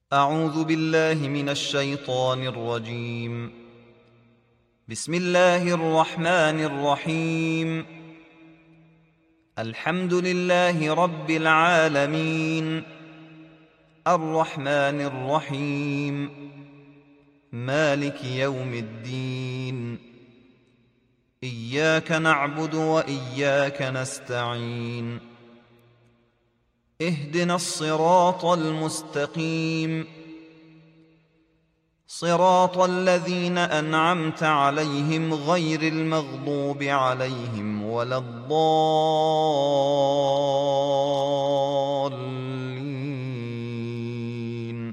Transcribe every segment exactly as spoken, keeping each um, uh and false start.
أعوذ بالله من الشيطان الرجيم. بسم الله الرحمن الرحيم. الحمد لله رب العالمين، الرحمن الرحيم، مالك يوم الدين. إياك نعبد وإياك نستعين. اهدنا الصراط المستقيم، صراط الذين أنعمت عليهم غير المغضوب عليهم ولا الضالين.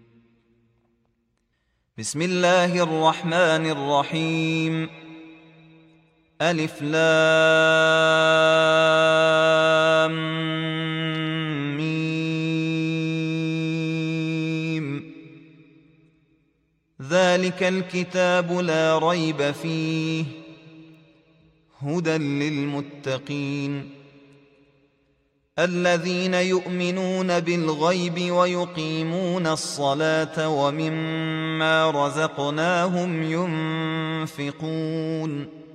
بسم الله الرحمن الرحيم. ألف لام ذلك الكتاب لا ريب فيه هدى للمتقين الذين يؤمنون بالغيب ويقيمون الصلاة ومما رزقناهم ينفقون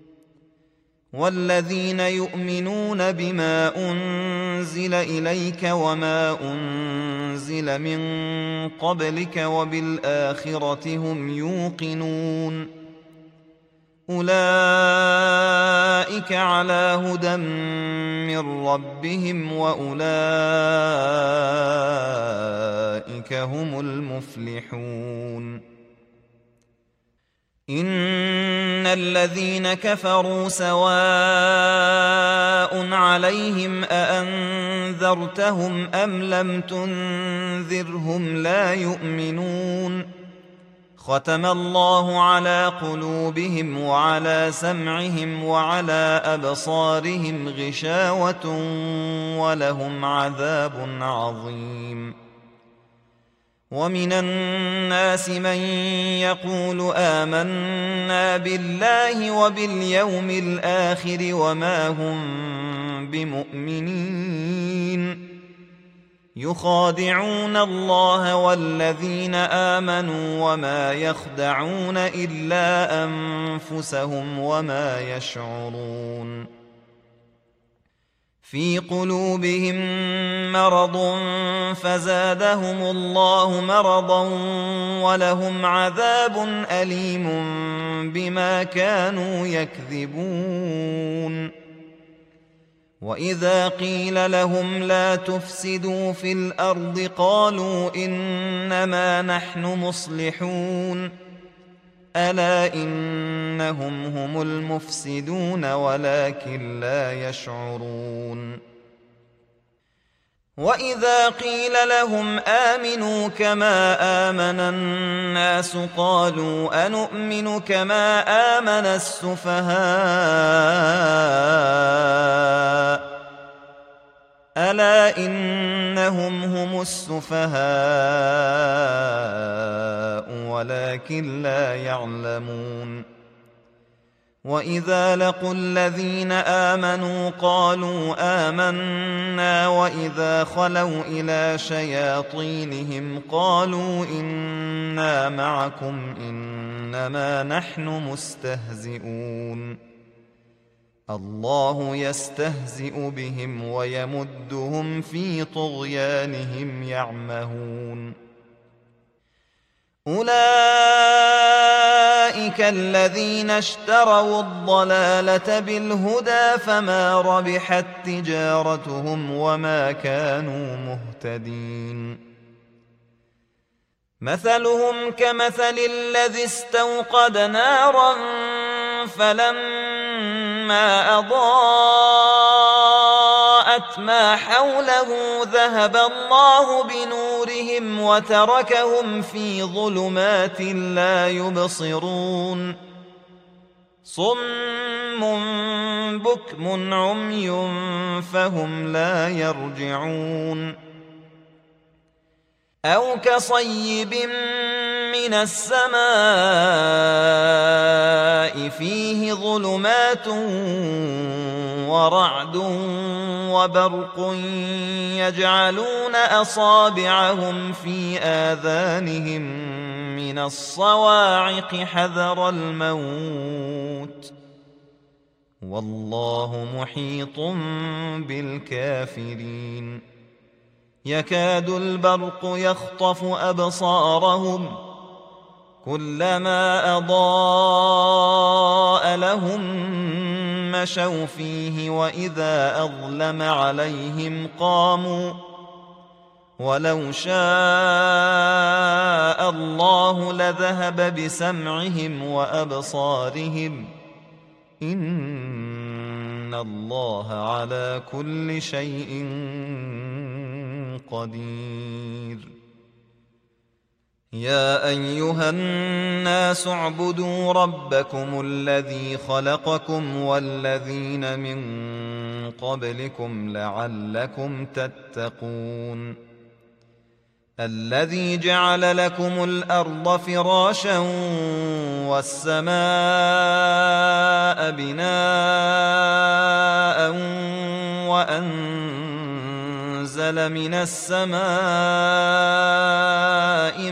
والذين يؤمنون بما أنزل إليك وما أنزل من قبلك وبالآخرة هم يوقنون أولئك على هدى من ربهم وأولئك هم المفلحون. إن الذين كفروا سواء عليهم أأنذرتهم أم لم تنذرهم لا يؤمنون. ختم الله على قلوبهم وعلى سمعهم وعلى أبصارهم غشاوة ولهم عذاب عظيم. ومن الناس من يقول آمنا بالله وباليوم الآخر وما هم بمؤمنين يخادعون الله والذين آمنوا وما يخدعون إلا أنفسهم وما يشعرون. في قلوبهم مرض فزادهم الله مرضا ولهم عذاب أليم بما كانوا يكذبون. وإذا قيل لهم لا تفسدوا في الأرض قالوا إنما نحن مصلحون ألا إنهم هم المفسدون ولكن لا يشعرون. وإذا قيل لهم آمنوا كما آمن الناس قالوا أنؤمن كما آمن السفهاء ألا إنهم هم السفهاء ولكن لا يعلمون. وإذا لقوا الذين آمنوا قالوا آمنا وإذا خلوا إلى شياطينهم قالوا إنا معكم إنما نحن مستهزئون. الله يستهزئ بهم ويمدهم في طغيانهم يعمهون. أولئك الذين اشتروا الضلالة بالهدى فما ربحت تجارتهم وما كانوا مهتدين. مثلهم كمثل الذي استوقد نارا فلما أضاءت ما حوله ذهب الله بنورهم وتركهم في ظلمات لا يبصرون. صم بكم عمي فهم لا يرجعون. أو كصيب من السماء فيه ظلمات ورعد وبرق يجعلون أصابعهم في آذانهم من الصواعق حذر الموت والله محيط بالكافرين يكاد البرق يخطف أبصارهم كلما أضاء لهم مشوا فيه وإذا أظلم عليهم قاموا ولو شاء الله لذهب بسمعهم وأبصارهم إن الله على كل شيء قدير يا أيها الناس اعبدوا ربكم الذي خلقكم والذين من قبلكم لعلكم تتقون الذي جعل لكم الأرض فراشا والسماء بناء وأنزل من السماء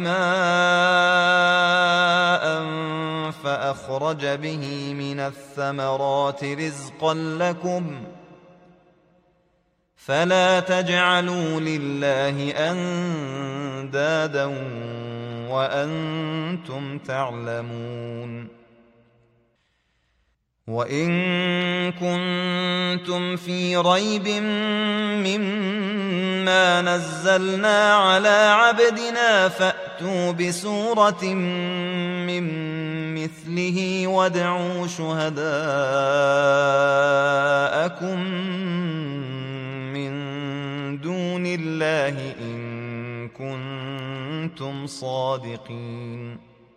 ماء فأخرج به من الثمرات رزقا لكم فلا تجعلوا لله أندادا وأنتم تعلمون وإن كنتم في ريب مما نزلنا على عبدنا فأتوا بسورة من مثله وادعوا شهداءكم دون الله إن كنتم صادقين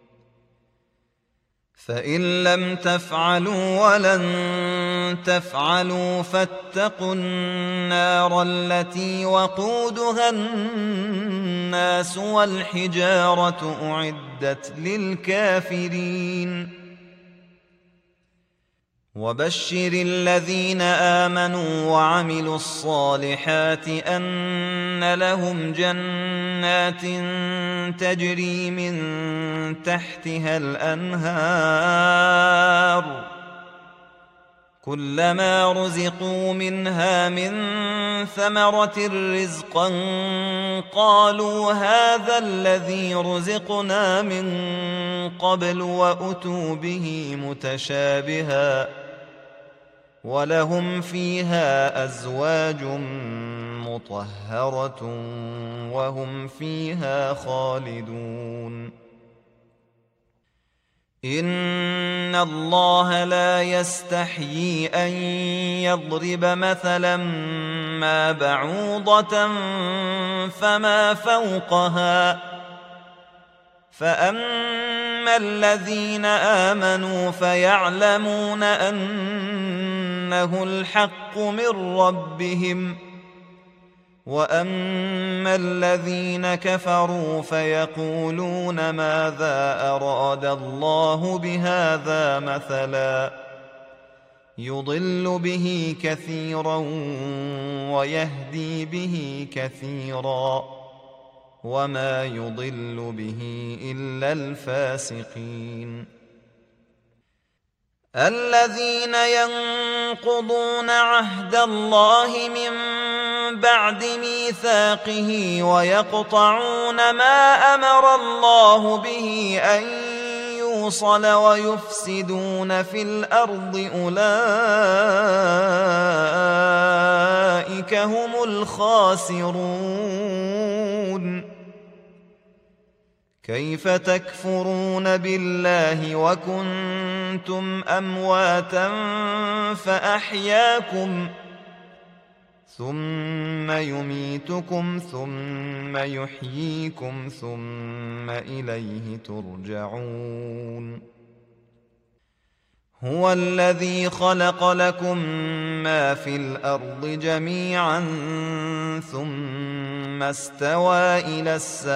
فإن لم تفعلوا ولن تفعلوا فاتقوا النار التي وقودها الناس والحجارة أعدت للكافرين وبشر الذين آمنوا وعملوا الصالحات أن لهم جنات تجري من تحتها الأنهار كلما رزقوا منها من ثمرة رزقا قالوا هذا الذي رزقنا من قبل وأتوا به متشابها ولهم فيها أزواج مطهرة وهم فيها خالدون إن الله لا يستحيي أن يضرب مثلا ما بعوضة فما فوقها فأما الذين آمنوا فيعلمون أنه الحق من ربهم وأما الذين كفروا فيقولون ماذا أراد الله بهذا مثلا يضل به كثيرا ويهدي به كثيرا وما يضل به إلا الفاسقين الذين ينقضون عهد الله من بعد ميثاقه ويقطعون ما أمر الله به أن يوصل ويفسدون في الأرض أولئك هم الخاسرون كيف تكفرون بالله وكنتم أمواتا فأحياكم ثم يميتكم ثم يحييكم ثم إليه ترجعون هو الذي خلق لكم ما في الأرض جميعا ثم استوى إلى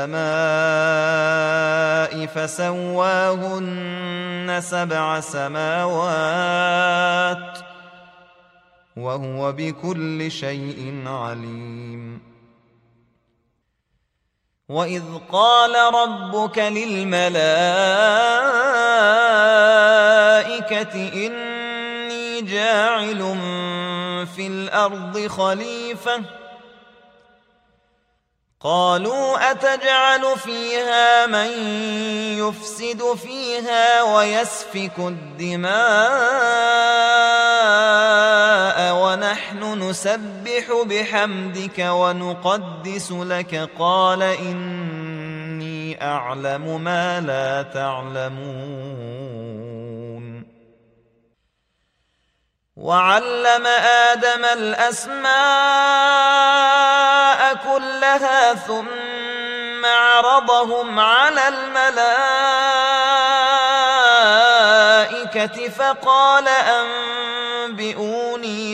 السماء فسواهن سبع سماوات وهو بكل شيء عليم. وإذ قال ربك للملائكة إني جاعل في الأرض خليفة قالوا أتجعل فيها من يفسد فيها ويسفك الدماء ونحن نسبح بحمدك ونقدس لك قال إني أعلم ما لا تعلمون. وعلم آدم الأسماء كلها ثم عرضهم على الملائكة فقال أنبئوني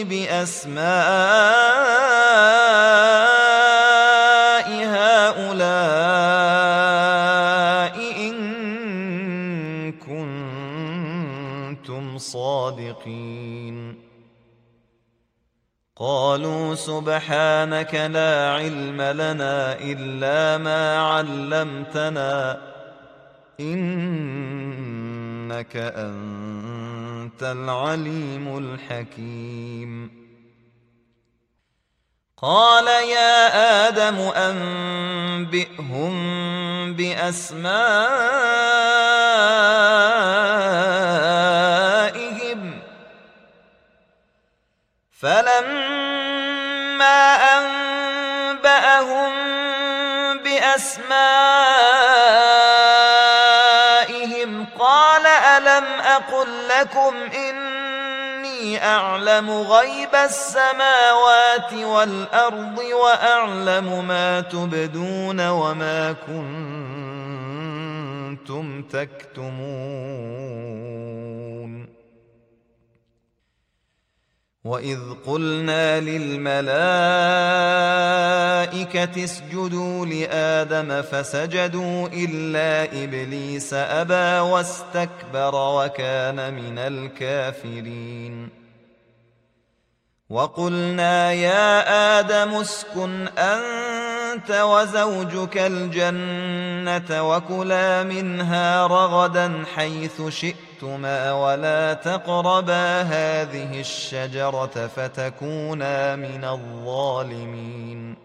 بأسماء هؤلاء إن كنتم صادقين. قالوا سبحانك لا علم لنا إلا ما علمتنا إنك أنت العليم الحكيم. قال يا آدم أنبئهم بأسمائهم فلما أنبأهم بأسمائهم قال ألم أقل لكم إني أعلم غيب السماوات والأرض وأعلم ما تبدون وما كنتم تكتمون. وإذ قلنا للملائكة اسجدوا لآدم فسجدوا إلا إبليس أبى واستكبر وكان من الكافرين. وقلنا يا آدم اسكن أنت وزوجك الجنة وكلا منها رغدا حيث شئتما ولا تقربا هذه الشجرة فتكونا من الظالمين.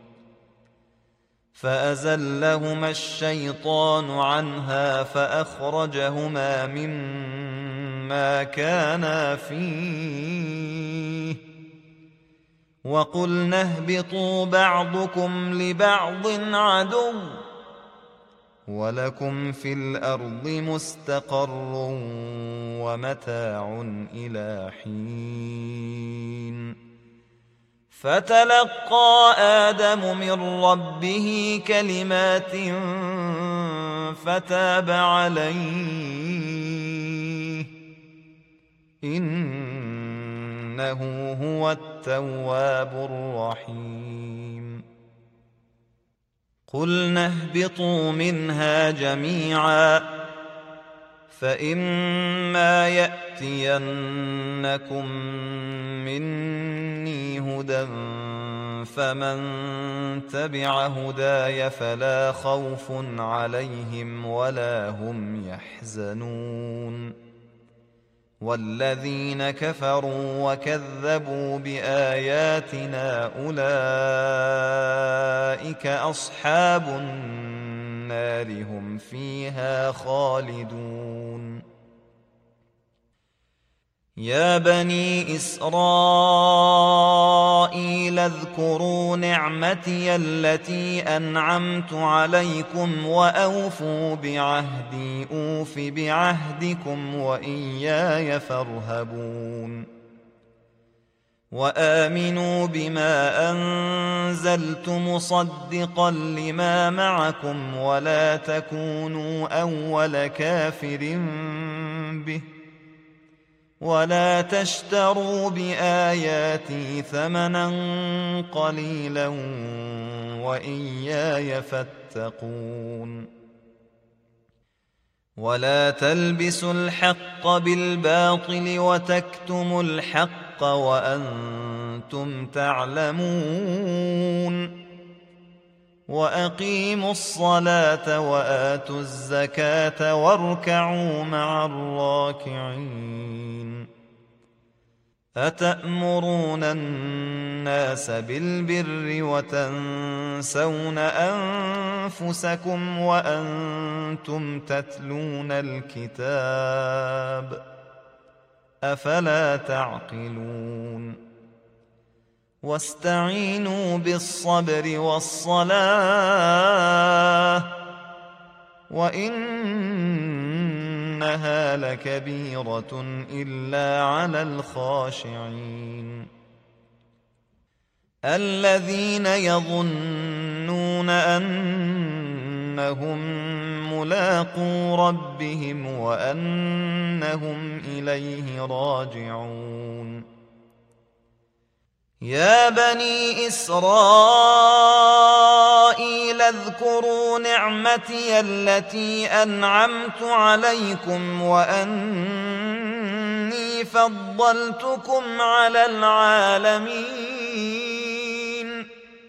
فأزلهما الشيطان عنها فأخرجهما مما كانا فيه وقلنا اهبطوا بعضكم لبعض عدو ولكم في الأرض مستقر ومتاع إلى حين. فتلقى آدم من ربه كلمات فتاب عليه إنه هو التواب الرحيم. قلنا اهبطوا منها جميعا فإما يأتينكم مني هدى فمن تبع هداي فلا خوف عليهم ولا هم يحزنون. والذين كفروا وكذبوا بآياتنا أولئك أصحاب النار هم فيها خالدون. يا بني إسرائيل اذكروا نعمتي التي أنعمت عليكم وأوفوا بعهدي أوف بعهدكم وإياي فارهبون. وآمنوا بما أنزلت مصدقا لما معكم ولا تكونوا أول كافر به ولا تشتروا بآياتي ثمنا قليلا وإياي فاتقون ولا تلبسوا الحق بالباطل وتكتموا الحق وأنتم تعلمون وأقيموا الصلاة وآتوا الزكاة واركعوا مع الراكعين أتأمرون الناس بالبر وتنسون أنفسكم وأنتم تتلون الكتاب أفلا تعقلون واستعينوا بالصبر والصلاة وإنها لكبيرة إلا على الخاشعين الذين يظنون أنهم ملاقو ربهم وأنهم إليه راجعون يا بني إسرائيل اذكروا نعمتي التي أنعمت عليكم وأني فضلتكم على العالمين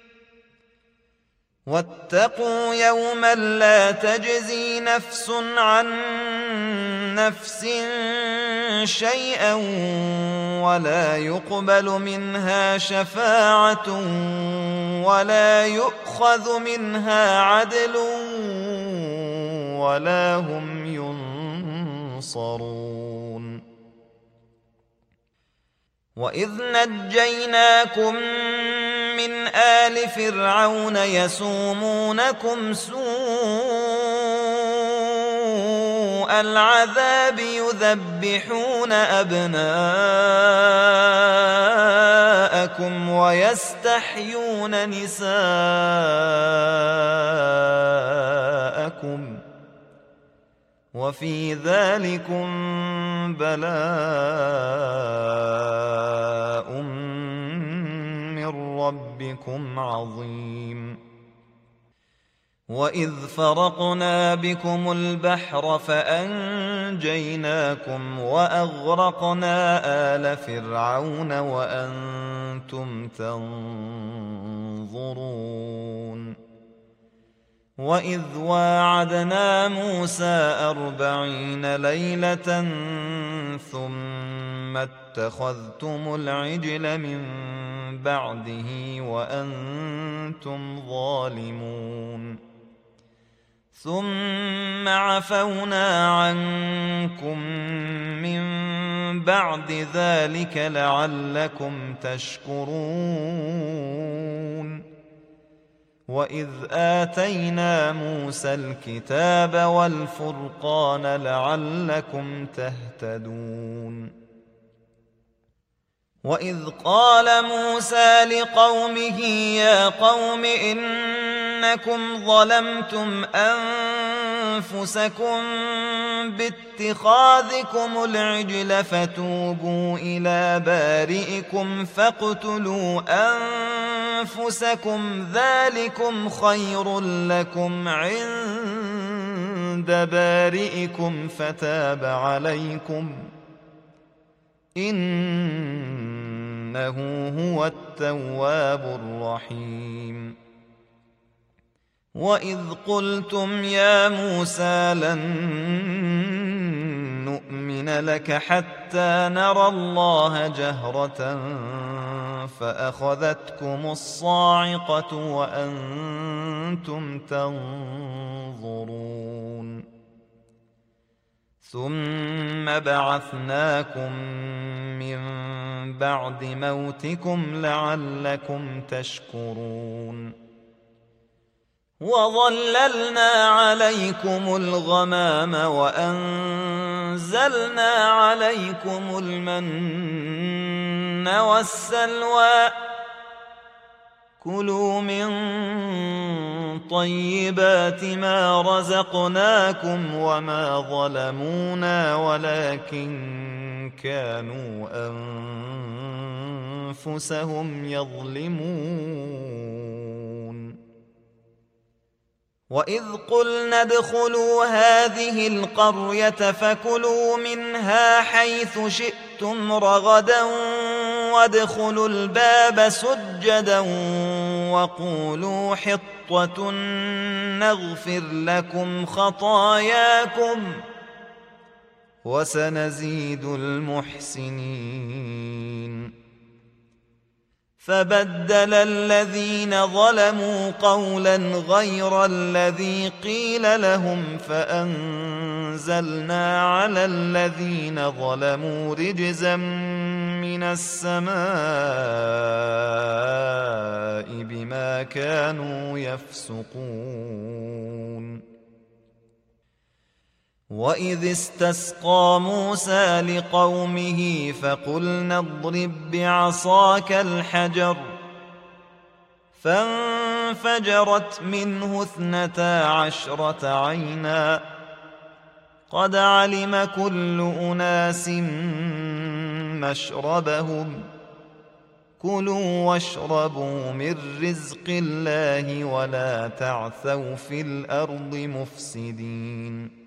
واتقوا يوما لا تجزي نفس عن نفس شيئا ولا يقبل منها شفاعة ولا يؤخذ منها عدل ولا هم ينصرون وإذ نجيناكم من آل فرعون يسومونكم سوء العذاب يذبحون أبناءكم ويستحيون نساءكم وفي ذلكم بلاء من ربكم عظيم وإذ فرقنا بكم البحر فأنجيناكم وأغرقنا آل فرعون وأنتم تنظرون وإذ واعدنا موسى أربعين ليلة ثم اتخذتم العجل من بعده وأنتم ظالمون ثم عفونا عنكم من بعد ذلك لعلكم تشكرون وإذ آتينا موسى الكتاب والفرقان لعلكم تهتدون وإذ قال موسى لقومه يا قوم إنكم ظلمتم أنفسكم باتخاذكم العجل فتوبوا إلى بارئكم فاقتلوا أنفسكم ذلكم خير لكم عند بارئكم فتاب عليكم إنه هو التواب الرحيم وإذ قلتم يا موسى لن نؤمن لك حتى نرى الله جهرة فأخذتكم الصاعقة وأنتم تنظرون ثم بعثناكم من بعد موتكم لعلكم تشكرون وظللنا عليكم الغمام وأنزلنا عليكم المن والسلوى كلوا من طيبات ما رزقناكم وما ظلمونا ولكن كانوا أنفسهم يظلمون. وإذ قلنا ادخلوا هذه القرية فكلوا منها حيث شئتم رغدا وادخلوا الباب سجدا وقولوا حطة نغفر لكم خطاياكم وسنزيد المحسنين. فبدل الذين ظلموا قولا غير الذي قيل لهم فأنزلنا على الذين ظلموا رجزا من السماء بما كانوا يفسقون. وإذ استسقى موسى لقومه فقلنا اضرب بعصاك الحجر فانفجرت منه اثنتا عشرة عينا قد علم كل أناس مشربهم كلوا واشربوا من رزق الله ولا تعثوا في الأرض مفسدين.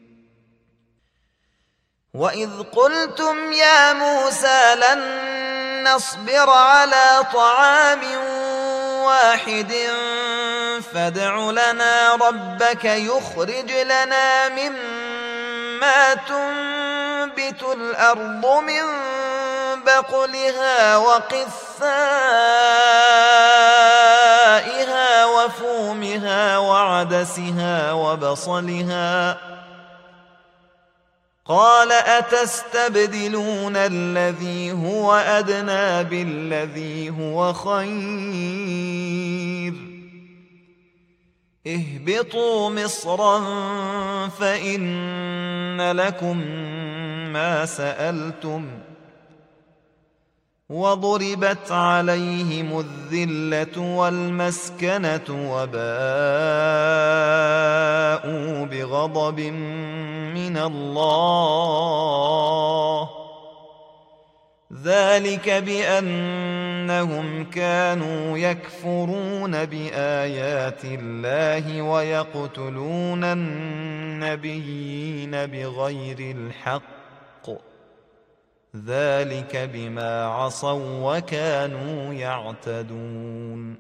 وإذ قلتم يا موسى لن نصبر على طعام واحد فادع لنا ربك يخرج لنا مما تنبت الأرض من بقلها وقثائها وفومها وعدسها وبصلها قال أتستبدلون الذي هو أدنى بالذي هو خير اهبطوا مصرا فإن لكم ما سألتم وضربت عليهم الذلة والمسكنة وباءوا بغضب من الله ذلك بأنهم كانوا يكفرون بآيات الله ويقتلون النبيين بغير الحق ذلك بما عصوا وكانوا يعتدون.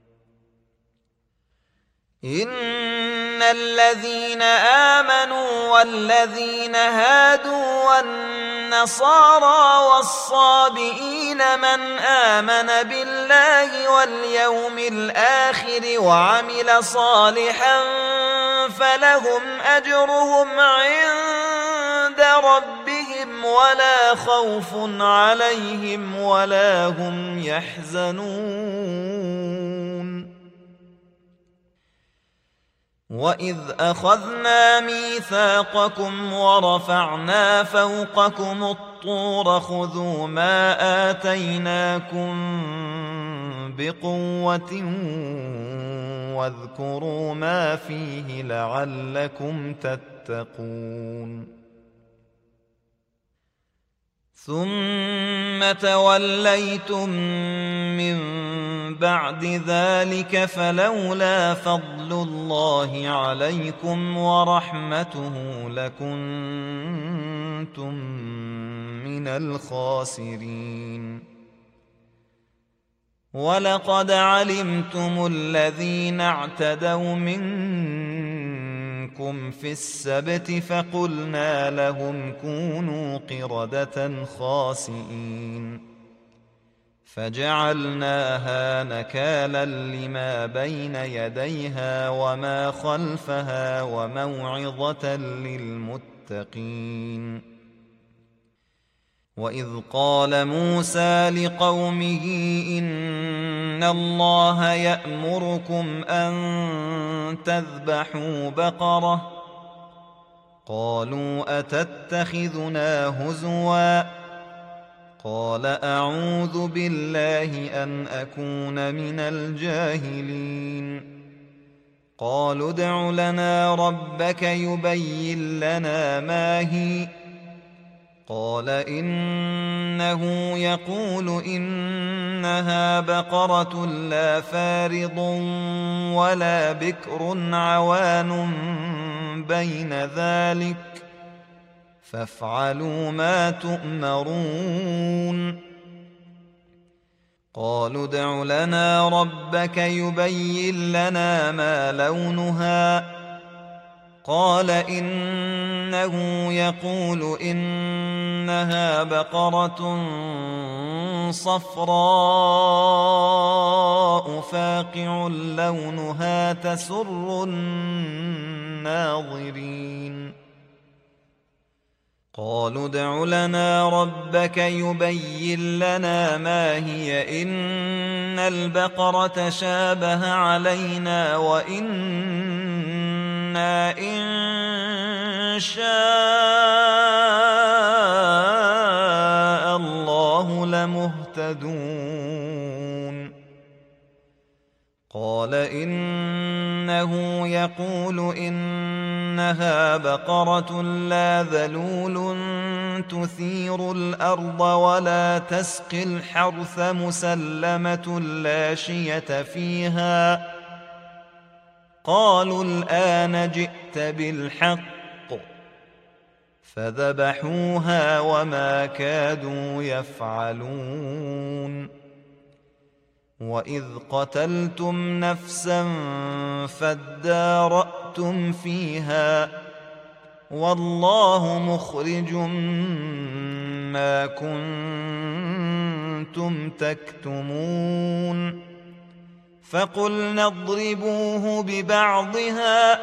إن الذين آمنوا والذين هادوا والنصارى والصابئين من آمن بالله واليوم الآخر وعمل صالحا فلهم أجرهم عند ربهم ولا خوف عليهم ولا هم يحزنون. وإذ أخذنا ميثاقكم ورفعنا فوقكم الطور خذوا ما آتيناكم بقوة واذكروا ما فيه لعلكم تتقون. ثم توليتم من بعد ذلك فلولا فضل الله عليكم ورحمته لكنتم من الخاسرين. ولقد علمتم الذين اعتدوا منكم في السبت فقلنا لهم كونوا قردة خاسئين فجعلناها نكالا لما بين يديها وما خلفها وموعظة للمتقين. وإذ قال موسى لقومه إن الله يأمركم أن تذبحوا بقرة قالوا أتتخذنا هزوا قال أعوذ بالله أن أكون من الجاهلين قالوا ادع لنا ربك يبين لنا ما هي قال إنه يقول إنها بقرة لا فارض ولا بكر عوان بين ذلك فافعلوا ما تؤمرون قالوا ادع لنا ربك يبين لنا ما لونها قال إنه يقول إنها بقرة صفراء فاقع لونها تسر الناظرين قالوا ادع لنا ربك يبين لنا ما هي إن البقرة شابه علينا وإنا إن شاء الله لمهتدون قال إنه يقول إنها بقرة لا ذلول تثير الأرض ولا تسقي الحرث مسلمة لا شية فيها قالوا الآن جئت بالحق فذبحوها وما كادوا يفعلون وإذ قتلتم نفسا فادارأتم فيها والله مخرج ما كنتم تكتمون فقلنا اضربوه ببعضها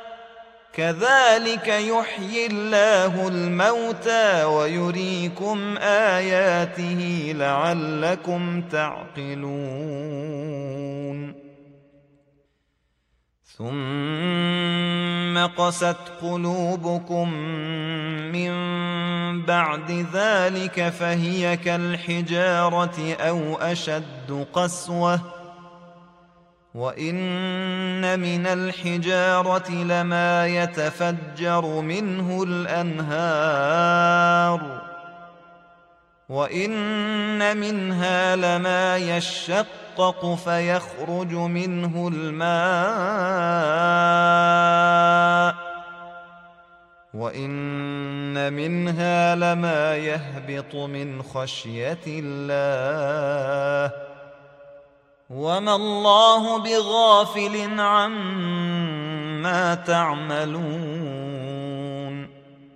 كذلك يحيي الله الموتى ويريكم آياته لعلكم تعقلون ثم قست قلوبكم من بعد ذلك فهي كالحجارة أو أشد قسوة وإن من الحجارة لما يتفجر منه الأنهار وإن منها لما يشقق فيخرج منه الماء وإن منها لما يهبط من خشية الله وما الله بغافل عما تعملون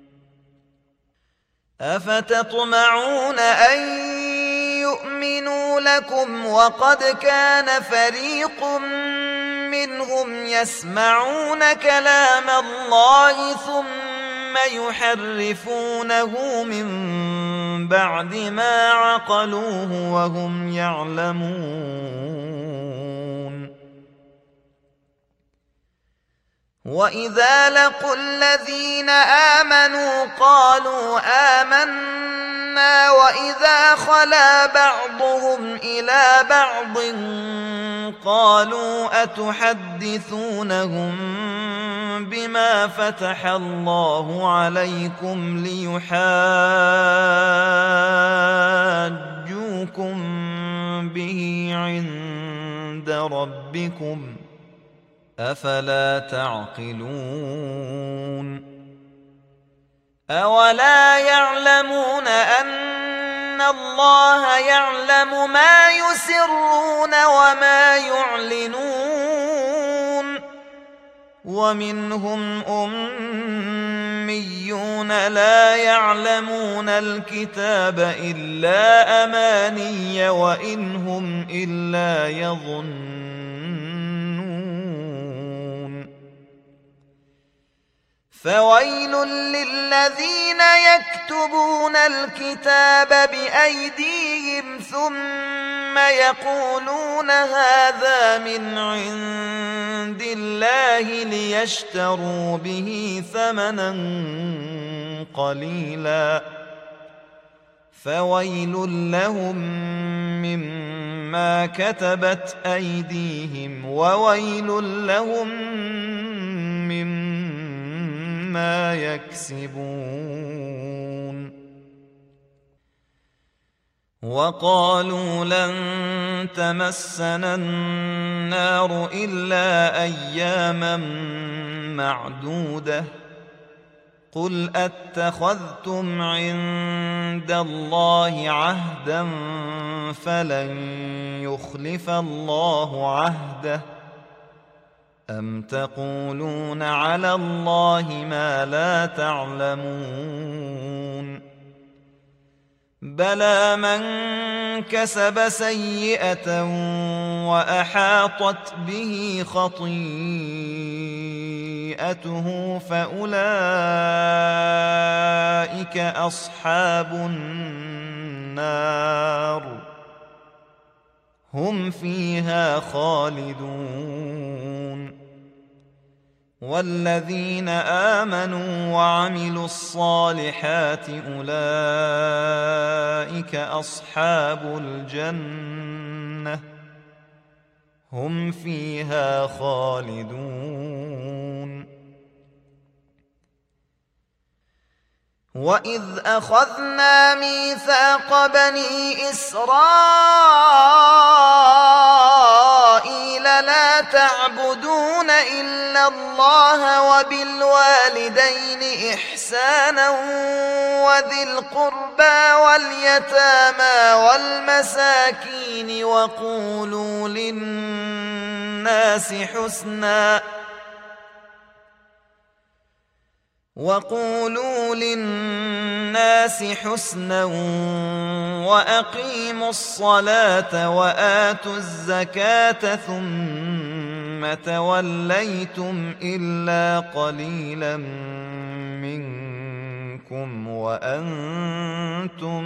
أفتطمعون أن يؤمنوا لكم وقد كان فريق منهم يسمعون كلام الله ثم يحرفونه من بعد ما عقلوه وهم يعلمون وإذا لقوا الذين آمنوا قالوا آمنا وإذا خلا بعضهم إلى بعض قالوا أتحدثونهم بما فتح الله عليكم ليحاجوكم به عند ربكم أفلا تعقلون أولا يعلمون أن الله يعلم ما يسرون وما يعلنون ومنهم أميون لا يعلمون الكتاب إلا أماني وإن هم إلا يظنون فويل للذين يكتبون الكتاب بأيديهم ثم يقولون هذا من عند الله ليشتروا به ثمنا قليلا فويل لهم مما كتبت أيديهم وويل لهم مما يكسبون. وقالوا لن تمسنا النار إلا أياما معدودة قل أتخذتم عند الله عهدا فلن يخلف الله عهده أم تقولون على الله ما لا تعلمون. بلى من كسب سيئة وأحاطت به خطيئته فأولئك أصحاب النار هم فيها خالدون. والذين آمنوا وعملوا الصالحات أولئك أصحاب الجنة هم فيها خالدون. وإذ أخذنا ميثاق بني إسرائيل لا تعبدون إلا الله وبالوالدين إحسانا وذي القربى واليتامى والمساكين وقولوا للناس حسنا وقولوا للناس حسنا وأقيموا الصلاة وآتوا الزكاة ثم توليتم إلا قليلا منكم وأنتم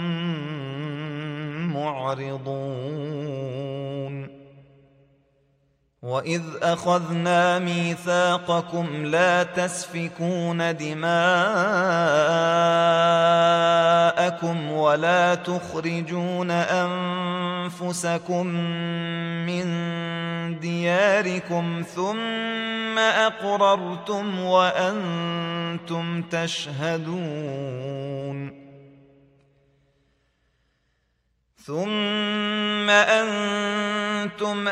معرضون. وإذ أخذنا ميثاقكم لا تسفكون دماءكم ولا تخرجون أنفسكم من دياركم ثم أقررتم وأنتم تشهدون. ثم أنتم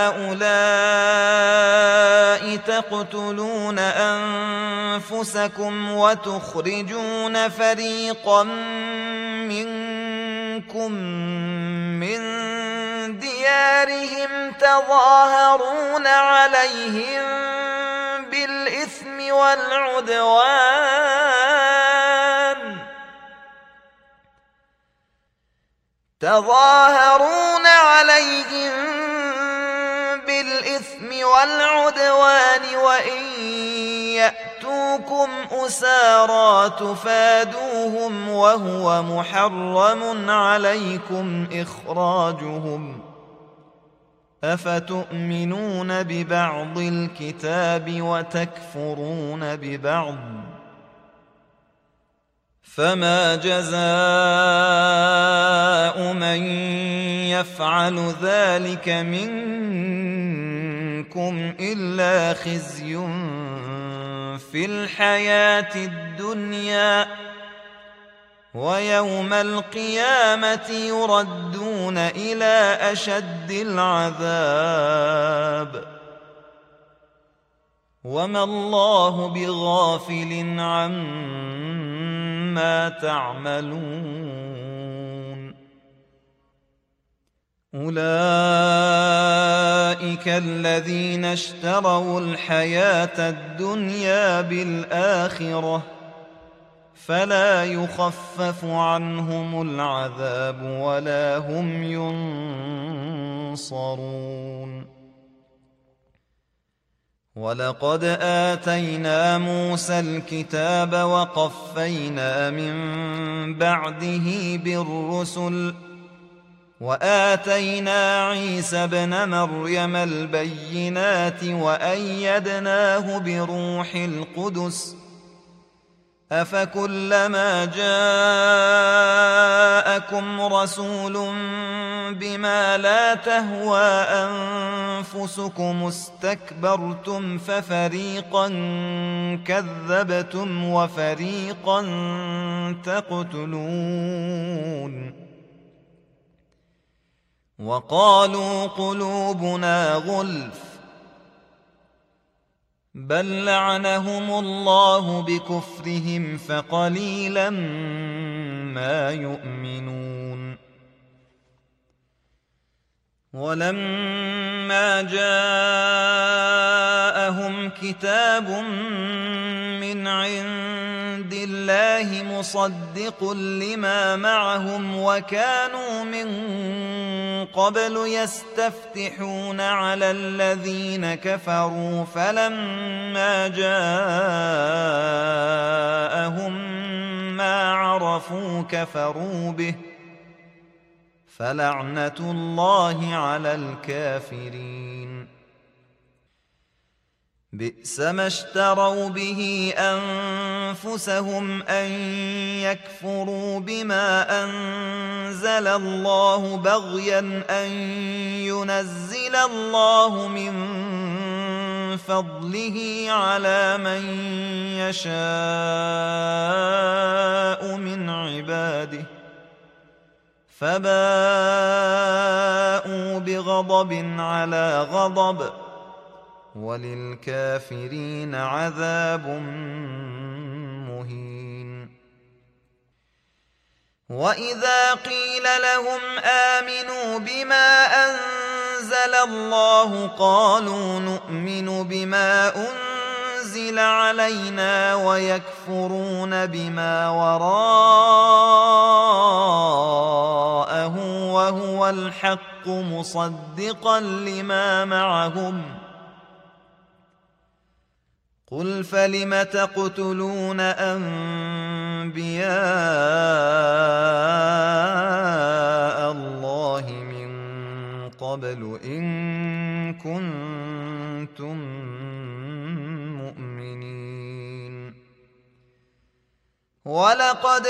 هؤلاء تقتلون أنفسكم وتخرجون فريقا منكم من ديارهم تظاهرون عليهم بالإثم والعدوان تظاهرون عليهم بالإثم والعدوان وإن يأتوكم أسارى تفادوهم وهو محرم عليكم إخراجهم أفتؤمنون ببعض الكتاب وتكفرون ببعض فما جزاء من يفعل ذلك منكم إلا خزي في الحياة الدنيا ويوم القيامة يردون إلى أشد العذاب وما الله بغافل عما تعملون. أولئك الذين اشتروا الحياة الدنيا بالآخرة فلا يخفف عنهم العذاب ولا هم ينصرون. ولقد آتينا موسى الكتاب وقفينا من بعده بالرسل وآتينا عيسى ابن مريم البينات وأيدناه بروح القدس أفكلما جاءكم رسول بما لا تهوى أنفسكم استكبرتم ففريقا كذبتم وفريقا تقتلون وقالوا قلوبنا غلف بل لعنهم الله بكفرهم فقليلا ما يؤمنون ولما جاءهم كتاب من عند الله مصدق لما معهم وكانوا من قبل يستفتحون على الذين كفروا فلما جاءهم ما عرفوا كفروا به فلعنة الله على الكافرين بئس ما اشتروا به أنفسهم أن يكفروا بما أنزل الله بغيا أن ينزل الله من فضله على من يشاء من عباده فباءوا بغضب على غضب وللكافرين عذاب مهين وإذا قيل لهم آمنوا بما أنزل الله قالوا نؤمن بما أنزل علينا ويكفرون بما وراءه وهو الحق مصدقا لما معهم قل فلم تقتلون أنبياء الله من قبل إن كنتم مؤمنين ولقد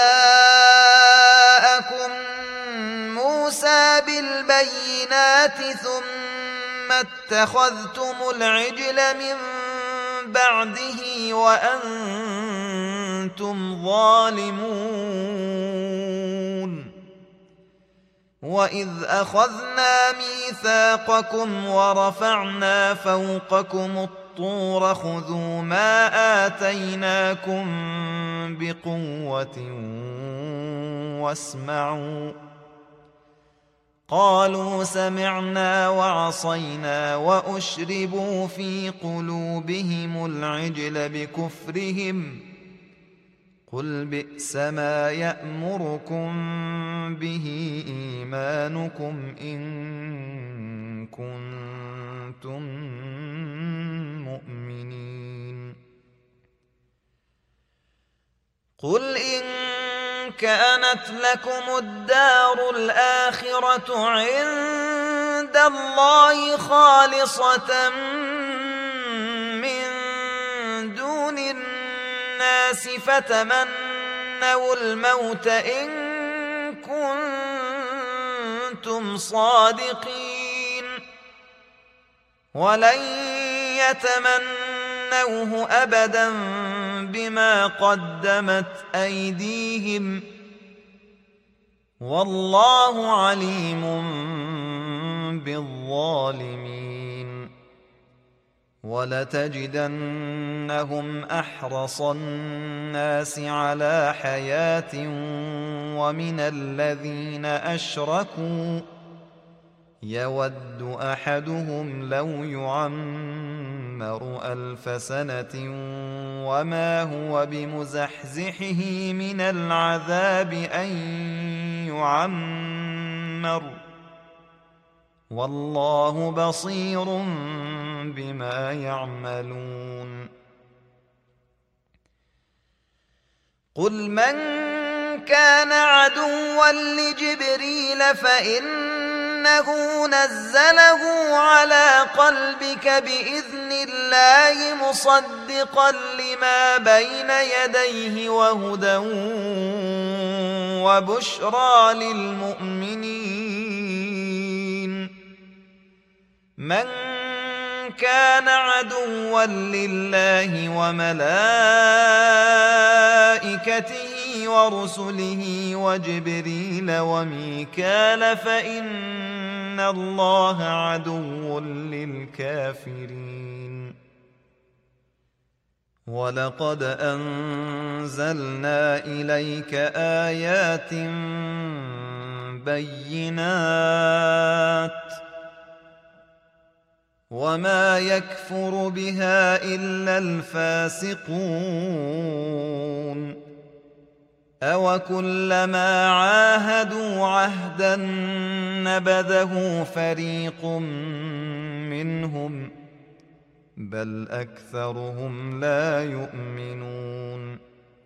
جاءكم موسى بالبينات ثم اتخذتم العجل من بعده وأنتم ظالمون وإذ أخذنا ميثاقكم ورفعنا فوقكم الطور خذوا ما آتيناكم بقوة واسمعوا قالوا سمعنا وعصينا وأشربوا في قلوبهم العجل بكفرهم قل بئس ما يأمركم به إيمانكم إن كنتم مؤمنين قل إن كانت لكم الدار الآخرة عند الله خالصة من دون الناس فتمنوا الموت إن كنتم صادقين ولن يتمنوه أبدا بما قدمت أيديهم والله عليم بالظالمين ولتجدنهم أحرص الناس على حياة ومن الذين أشركوا يود أحدهم لو يعمر ألف سنة وما هو بمزحزحه من العذاب أن يعمر والله بصير بما يعملون قل من كان عدوا لجبريل فإنه نزله على قلبك بإذن الله مصدقا لما بين يديه وهدى وبشرى للمؤمنين. من كان عدوا لله وملائكته ورسله وجبريل وميكال فإن الله عدو للكافرين. ولقد أنزلنا إليك آيات بينات وما يكفر بها إلا الفاسقون. أوكلما عاهدوا عهدا نبذه فريق منهم بل أكثرهم لا يؤمنون.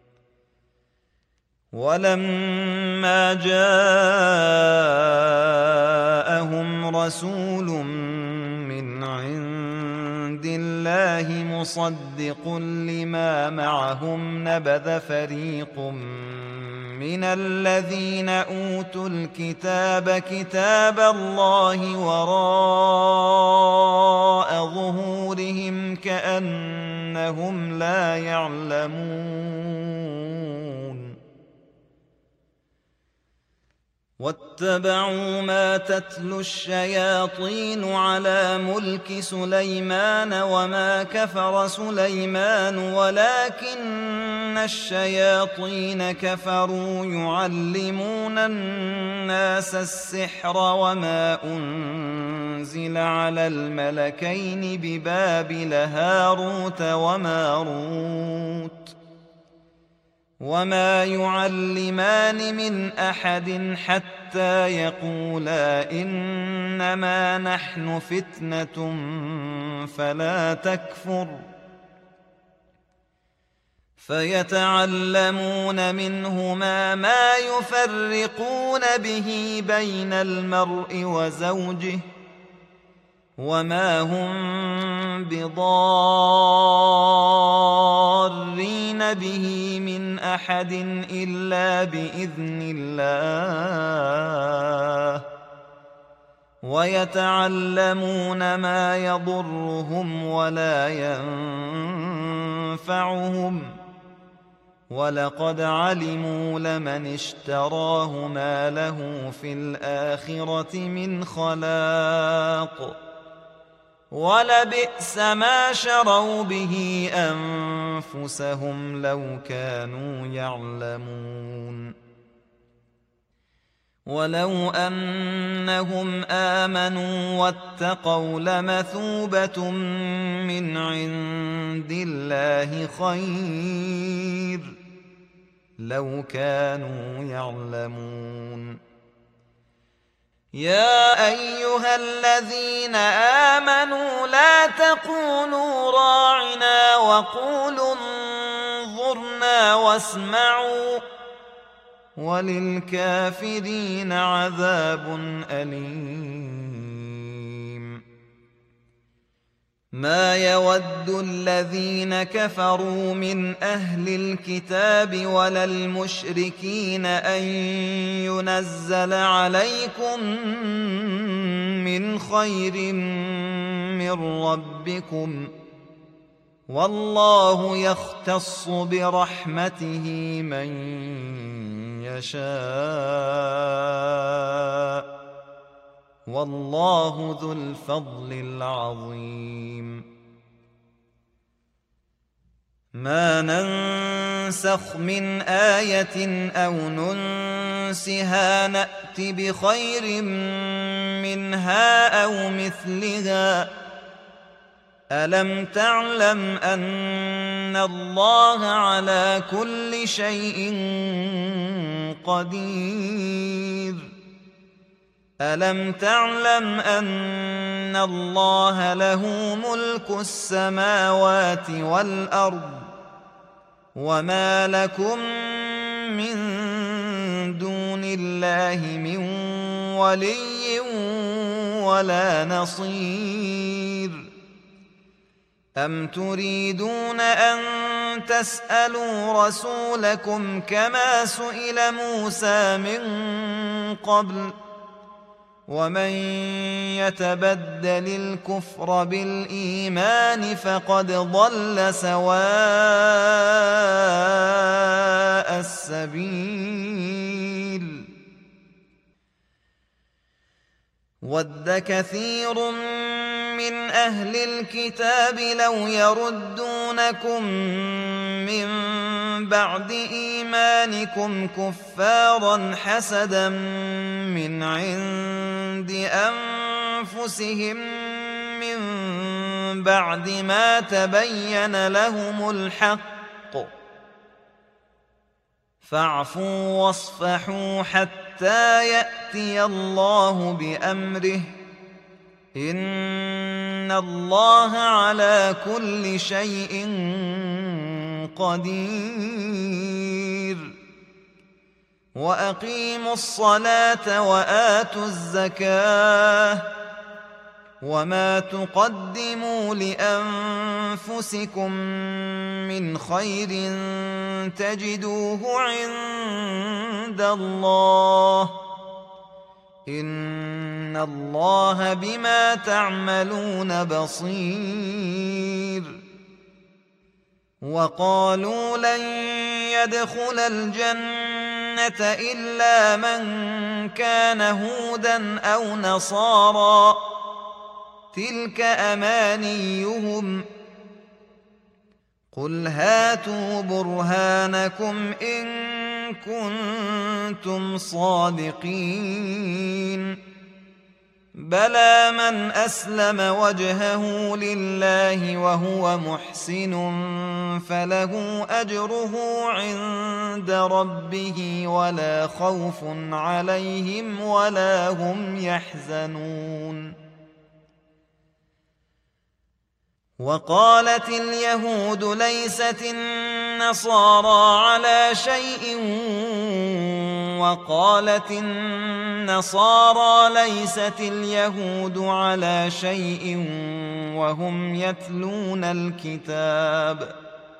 ولما جاءهم رسول من عند الله مصدق لما معهم نبذ فريق من الذين أوتوا الكتاب كتاب الله وراء ظهورهم كأنهم لا يعلمون. واتبعوا ما تتلو الشياطين على ملك سليمان وما كفر سليمان ولكن الشياطين كفروا يعلمون الناس السحر وما أنزل على الملكين ببابل هاروت وماروت وما يعلمان من أحد حتى يقولا إنما نحن فتنة فلا تكفر. فيتعلمون منهما ما يفرقون به بين المرء وزوجه وما هم بضارين به من أحد إلا بإذن الله. ويتعلمون ما يضرهم ولا ينفعهم ولقد علموا لمن اشتراه ما له في الآخرة من خلاق ولبئس ما شروا به أنفسهم لو كانوا يعلمون. ولو أنهم آمنوا واتقوا لمثوبة من عند الله خير لو كانوا يعلمون. يا أيها الذين آمنوا لا تقولوا راعنا وقولوا انظرنا واسمعوا وللكافرين عذاب أليم. ما يود الذين كفروا من أهل الكتاب ولا المشركين أن ينزل عليكم من خير من ربكم والله يختص برحمته من يشاء والله ذو الفضل العظيم. ما ننسخ من آية أو ننسها نأت بخير منها أو مثلها. ألم تعلم أن الله على كل شيء قدير. ألم تعلم أن الله له ملك السماوات والأرض وما لكم من دون الله من ولي ولا نصير. أم تريدون أن تسألوا رسولكم كما سئل موسى من قبل ومن يتبدل الكفر بالإيمان فقد ضل سواء السبيل ود كثير من أهل الكتاب لو يردونكم من بعد إيمانكم كفارا حسدا من عند أنفسهم من بعد ما تبين لهم الحق فاعفوا واصفحوا حتى يأتي الله بأمره إن الله على كل شيء قدير وأقيموا الصلاة وآتوا الزكاة وما تقدموا لأنفسكم من خير تجدوه عند الله إن الله بما تعملون بصير وقالوا لن يدخل الجنة إلا من كان هودا أو نصارى تلك أمانيهم قل هاتوا برهانكم إن كنتم صادقين بلى من أسلم وجهه لله وهو محسن فله أجره عند ربه ولا خوف عليهم ولا هم يحزنون وقالت اليهود ليست النصارى على شيء وقالت النصارى ليست اليهود على شيء وهم يتلون الكتاب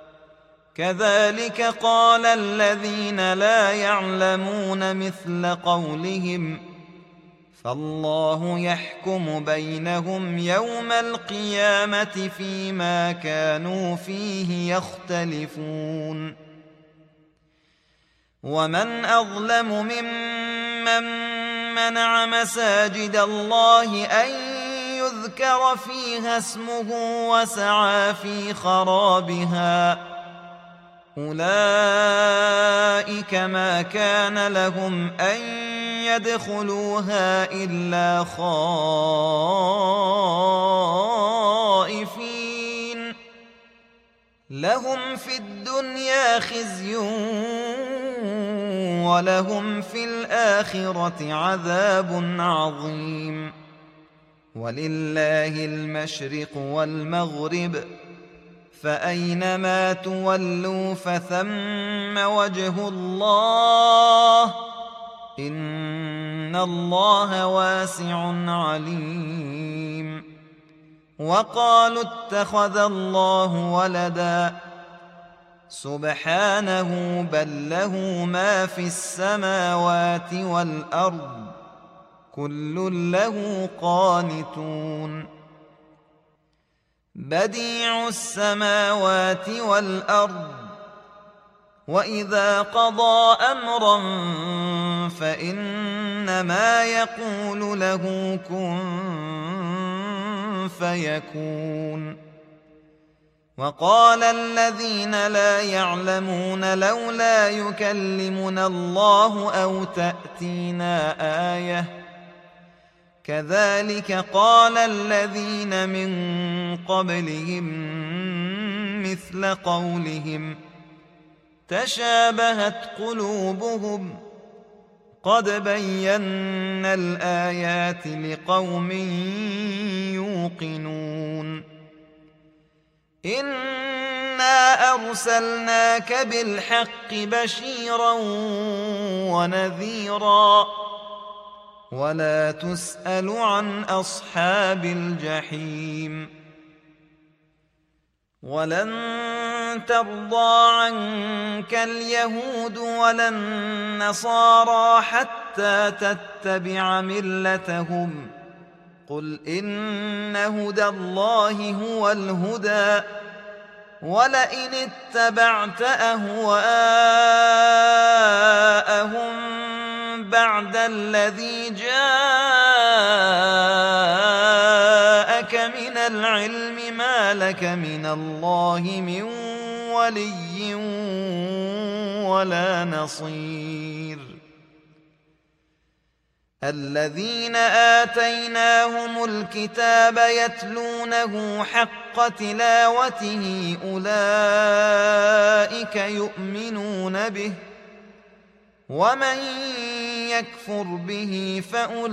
كذلك قال الذين لا يعلمون مثل قولهم فالله يحكم بينهم يوم القيامة فيما كانوا فيه يختلفون ومن أظلم ممن منع مساجد الله أن يذكر فيها اسمه وسعى في خرابها أولئك ما كان لهم أن يدخلوها إلا خائفين لهم في الدنيا خزي ولهم في الآخرة عذاب عظيم ولله المشرق والمغرب فأينما تولوا فثم وجه الله إن الله واسع عليم وقالوا اتخذ الله ولدا سبحانه بل له ما في السماوات والأرض كل له قانتون بديع السماوات والأرض وإذا قضى أمرا فإنما يقول له كن فيكون وقال الذين لا يعلمون لولا يكلمنا الله أو تأتينا آية كذلك قال الذين من قبلهم مثل قولهم تشابهت قلوبهم قد بينا الآيات لقوم يوقنون إنا أرسلناك بالحق بشيرا ونذيرا ولا تسأل عن أصحاب الجحيم ولن ترضى عنك اليهود ولا النصارى حتى تتبع ملتهم قل إن هدى الله هو الهدى ولئن اتبعت أهواءهم بعد الذي جاءك من العلم ما لك من الله من ولي ولا نصير الذين آتيناهم الكتاب يتلونه حق تلاوته أولئك يؤمنون به ومن يكفر به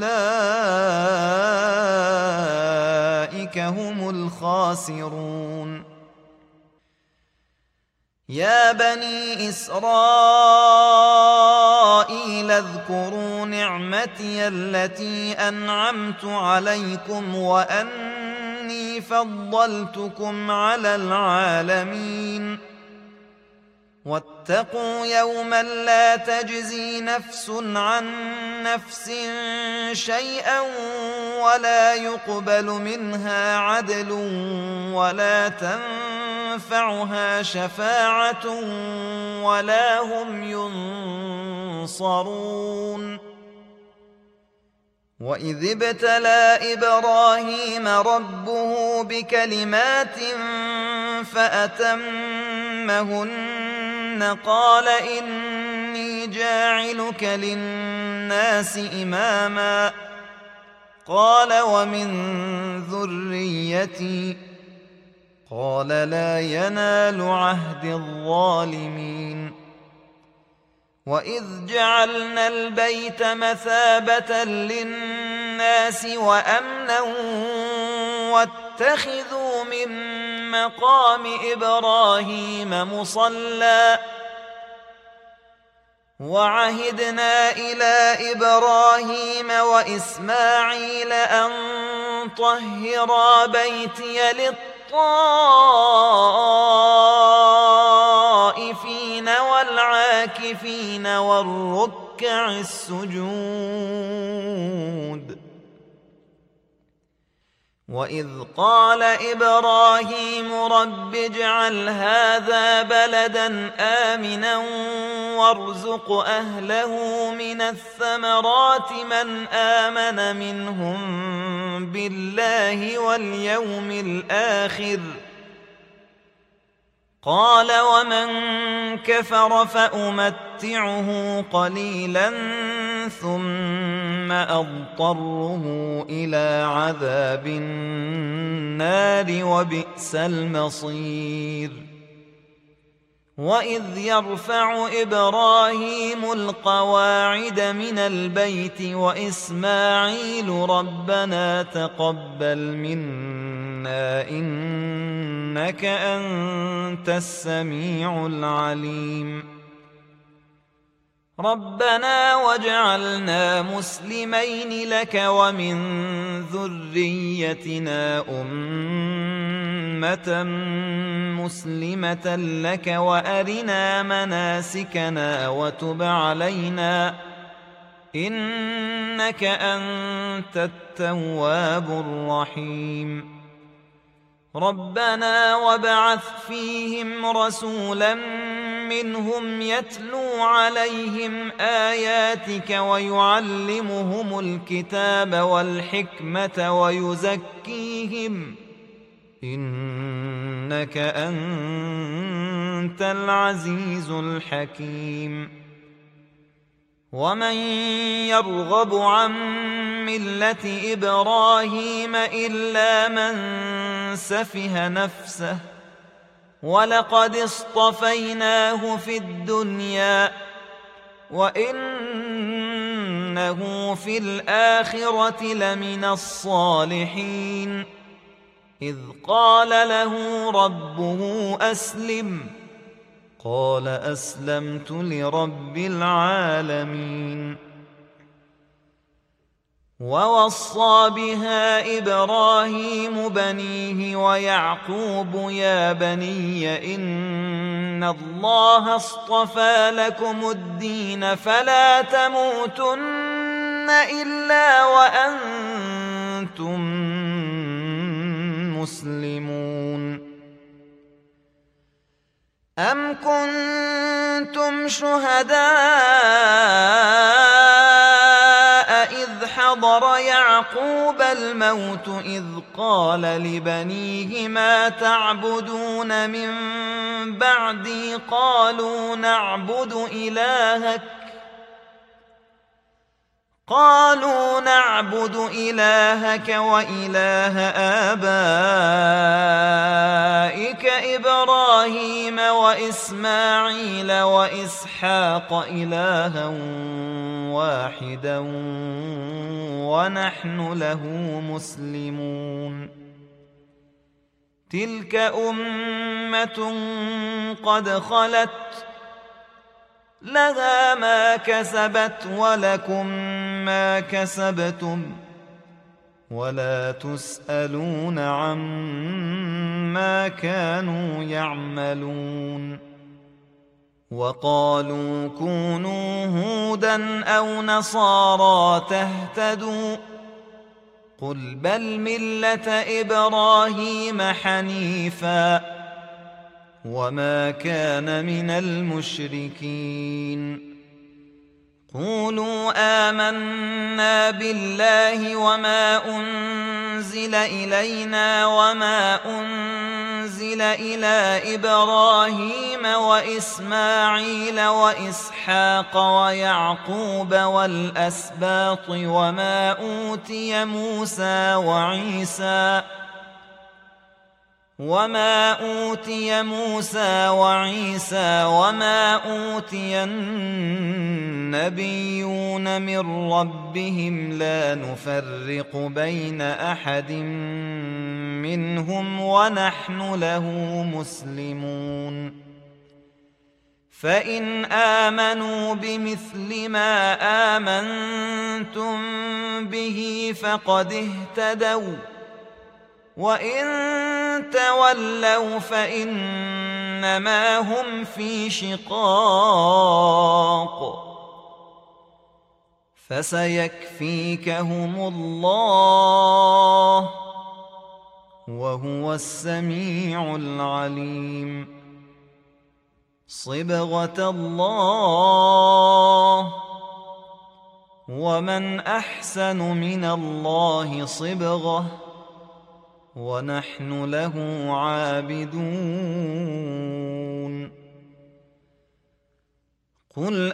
فأولئك هم الخاسرون يا بني إسرائيل اذكروا نعمتي التي أنعمت عليكم وأني فضلتكم على العالمين واتقوا يوما لا تجزي نفس عن نفس شيئا ولا يقبل منها عدل ولا تنفعها شفاعة ولا هم ينصرون وإذ ابتلى إبراهيم ربه بكلمات فأتمهن قال إني جاعلك للناس إماما قال ومن ذريتي قال لا ينال عهد الظالمين وإذ جعلنا البيت مثابة للناس وأمنا واتخذوا من مقام إبراهيم مصلى وعهدنا إلى إبراهيم وإسماعيل أن طهرا بيتي للطائفين والعاكفين والركع السجود وإذ قال إبراهيم رب اجعل هذا بلدا آمنا وارزق أهله من الثمرات من آمن منهم بالله واليوم الآخر قال ومن كفر فأمتعه قليلا ثم أضطره إلى عذاب النار وبئس المصير وإذ يرفع إبراهيم القواعد من البيت وإسماعيل ربنا تقبل منا إنك أنت السميع العليم ربنا واجعلنا مسلمين لك ومن ذريتنا أمة مسلمة لك وأرنا مناسكنا وتب علينا إنك أنت التواب الرحيم ربنا وابعث فيهم رسولا منهم يتلو عليهم آياتك ويعلمهم الكتاب والحكمة ويزكيهم إنك أنت العزيز الحكيم ومن يرغب عن ملة إبراهيم إلا من سفه نفسه ولقد اصطفيناه في الدنيا وإنه في الآخرة لمن الصالحين إذ قال له ربه أسلم قال أسلمت لرب العالمين ووصى بها إبراهيم بنيه ويعقوب يا بني إن الله اصطفى لكم الدين فلا تموتن إلا وأنتم مسلمون. أم كنتم شهداء إذ حضر يعقوب الموت إذ قال لبنيه ما تعبدون من بعدي قالوا نعبد إلهك قالوا نعبد إلهك وإله آبائك إبراهيم وإسماعيل وإسحاق إلها واحدا ونحن له مسلمون. تلك أمة قد خلت لها ما كسبت ولكم ما كسبتم ولا تسألون عما كانوا يعملون. وقالوا كونوا هودا أو نصارى تهتدوا قل بل ملة إبراهيم حنيفا وما كان من المشركين. قولوا آمنا بالله وما أنزل إلينا وما أنزل إلى إبراهيم وإسماعيل وإسحاق ويعقوب والأسباط وما أوتي موسى وعيسى وما أوتي موسى وعيسى وما أوتي النبيون من ربهم لا نفرق بين أحد منهم ونحن له مسلمون. فإن آمنوا بمثل ما آمنتم به فقد اهتدوا وإن تولوا فإنما هم في شقاق فسيكفيكهم الله وهو السميع العليم. صبغة الله ومن أحسن من الله صبغة ونحن له عابدون. قل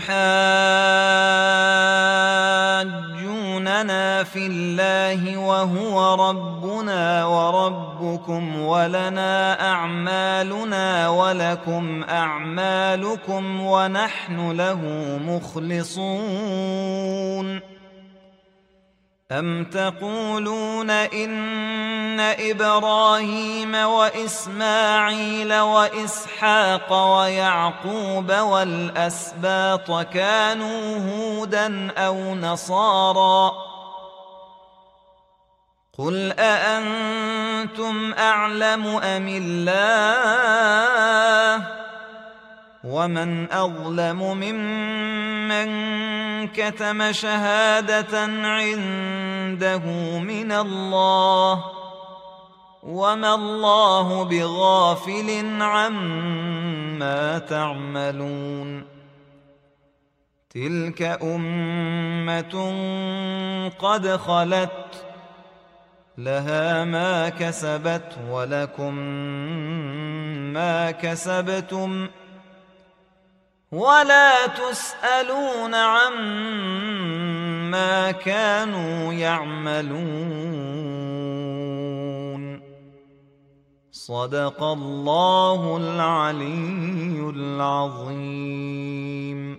أتحاجوننا في الله وهو ربنا وربكم ولنا أعمالنا ولكم أعمالكم ونحن له مخلصون. أم تقولون إن إبراهيم وإسماعيل وإسحاق ويعقوب والأسباط كانوا هودا أو نصارى قل أأنتم أعلم أم الله ومن أظلم ممن كتم شهادة عنده من الله وما الله بغافل عما تعملون. تلك أمة قد خلت لها ما كسبت ولكم ما كسبتم ولا تسألون عما كانوا يعملون. صدق الله العلي العظيم.